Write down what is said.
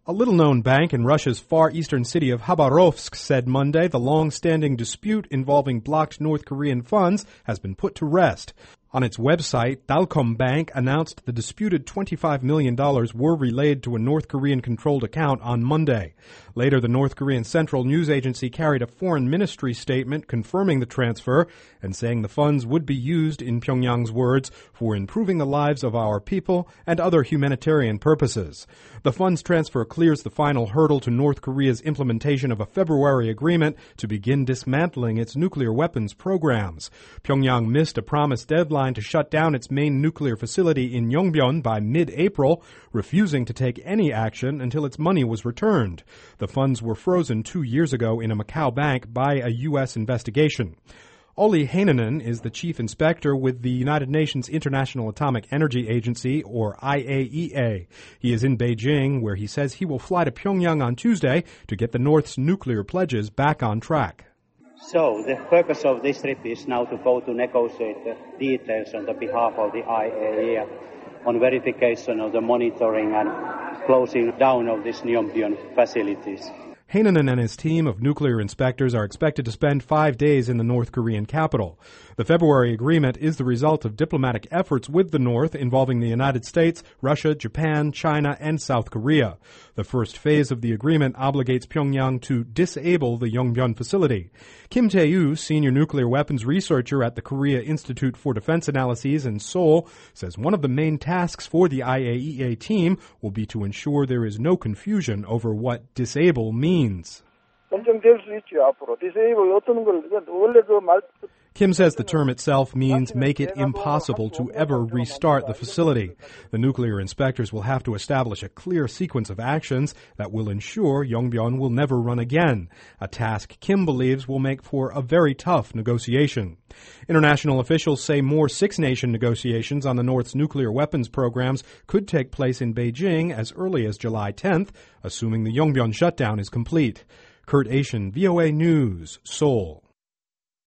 A little-known bank in Russia's far eastern city of Khabarovsk said Monday the long-standing dispute involving blocked North Korean funds has been put to rest. On its website, Dalkom Bank announced the disputed $25 million were relayed to a North Korean-controlled account on Monday. Later, the North Korean Central News Agency carried a foreign ministry statement confirming the transfer and saying the funds would be used, in Pyongyang's words, for improving the lives of our people and other humanitarian purposes. The funds transfer clears the final hurdle to North Korea's implementation of a February agreement to begin dismantling its nuclear weapons programs. Pyongyang missed a promised deadline to shut down its main nuclear facility in Yongbyon by mid-April, refusing to take any action until its money was returned. The funds were frozen 2 years ago in a Macau bank by a U.S. investigation. Olli Heinonen is the chief inspector with the United Nations International Atomic Energy Agency, or IAEA. He is in Beijing, where he says he will fly to Pyongyang on Tuesday to get the North's nuclear pledges back on track. So the purpose of this trip is now to go to negotiate the details on the behalf of the IAEA on verification of the monitoring and closing down of these Yongbyon facilities. Heinonen and his team of nuclear inspectors are expected to spend 5 days in the North Korean capital. The February agreement is the result of diplomatic efforts with the North involving the United States, Russia, Japan, China, and South Korea. The first phase of the agreement obligates Pyongyang to disable the Yongbyon facility. Kim Tae-yu, senior nuclear weapons researcher at the Korea Institute for Defense Analyses in Seoul, says one of the main tasks for the IAEA team will be to ensure there is no confusion over what disable means. Kim says the term itself means make it impossible to ever restart the facility. The nuclear inspectors will have to establish a clear sequence of actions that will ensure Yongbyon will never run again, a task Kim believes will make for a very tough negotiation. International officials say more six-nation negotiations on the North's nuclear weapons programs could take place in Beijing as early as July 10th, assuming the Yongbyon shutdown is complete. Kurt Asian, VOA News, Seoul.